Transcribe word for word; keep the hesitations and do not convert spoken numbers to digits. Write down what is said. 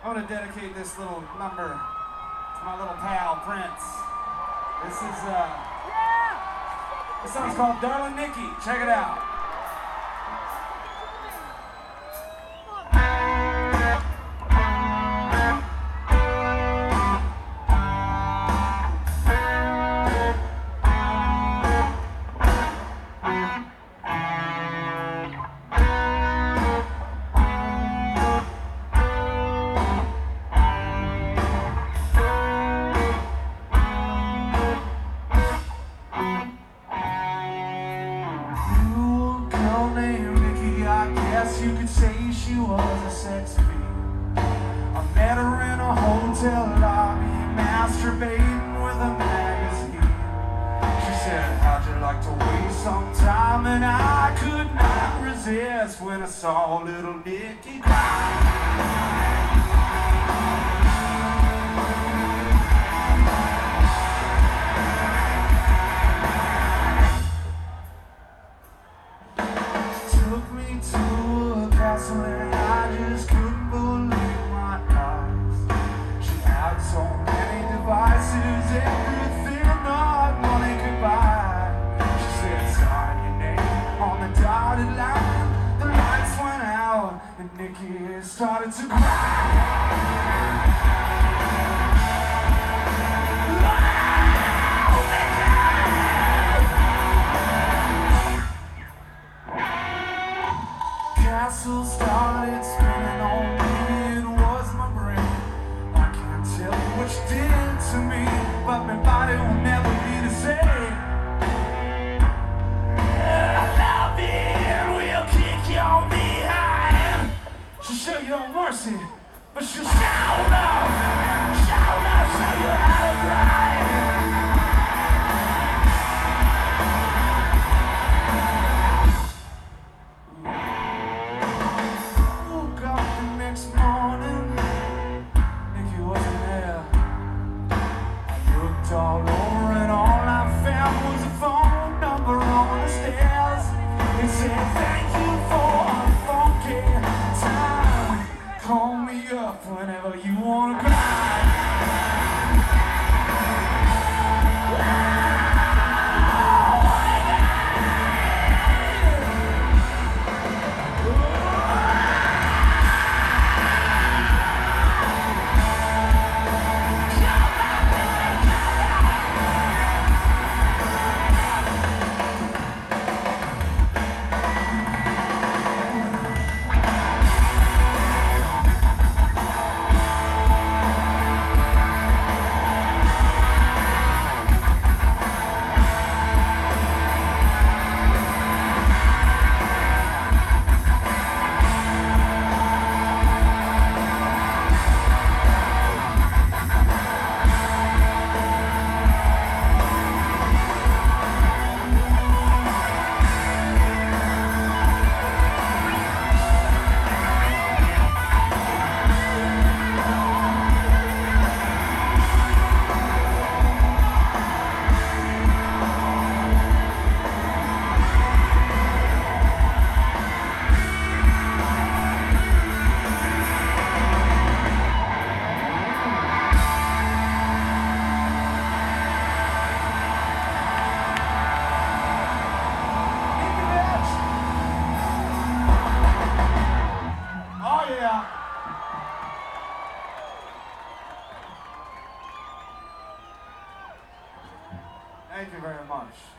I'm gonna dedicate this little number to my little pal, Prince. This is, uh, this song's called Darling Nikki. Check it out. You could say she was a sex fiend. I met her in a hotel lobby, masturbating with a magazine. She said, how'd you like to waste some time? And I could not resist when I saw little Nikki cry. And I just couldn't believe my eyes. She had so many devices, everything that money could buy. She said, sign your name on the dotted line. The lights went out and Nikki started to cry. Castle started spinning on me, it was my brain. I can't tell you what you did to me, but my body will never be the same. I love you and we'll kick your behind. She'll show you no mercy, but she'll shout up, shout up, show you how to cry. All over and all I found was a phone number on the stairs. It said, thank you for a funky time. Call me up whenever you wanna cry. Thank you very much.